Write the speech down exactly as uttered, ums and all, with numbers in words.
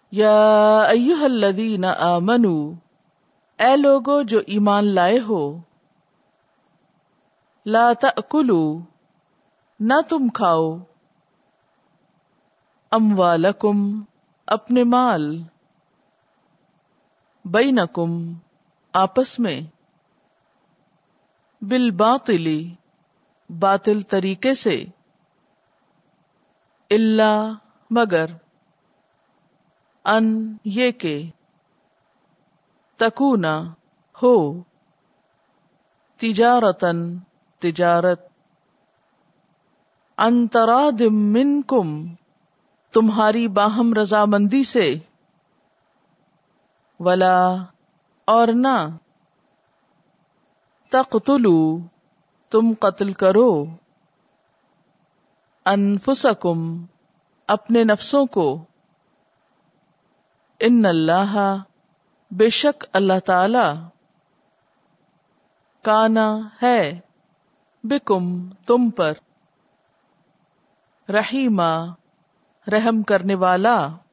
یا ایھا الذین آمنوا، اے لوگو جو ایمان لائے ہو، لا تأکلوا، نہ تم کھاؤ، اموالکم، اپنے مال، بینکم، آپس میں، بالباطل، باطل طریقے سے، الا، مگر، ان، یہ کہ، تکونا، ہو، تجارتن، تجارت، عن تراض منکم، تمہاری باہم رضامندی سے، ولا، اور نہ، تقتلوا، تم قتل کرو، انفسکم، اپنے نفسوں کو، ان اللہ، بے شک اللہ تعالی، کانا، ہے، بکم، تم پر، رحیما، رحم کرنے والا،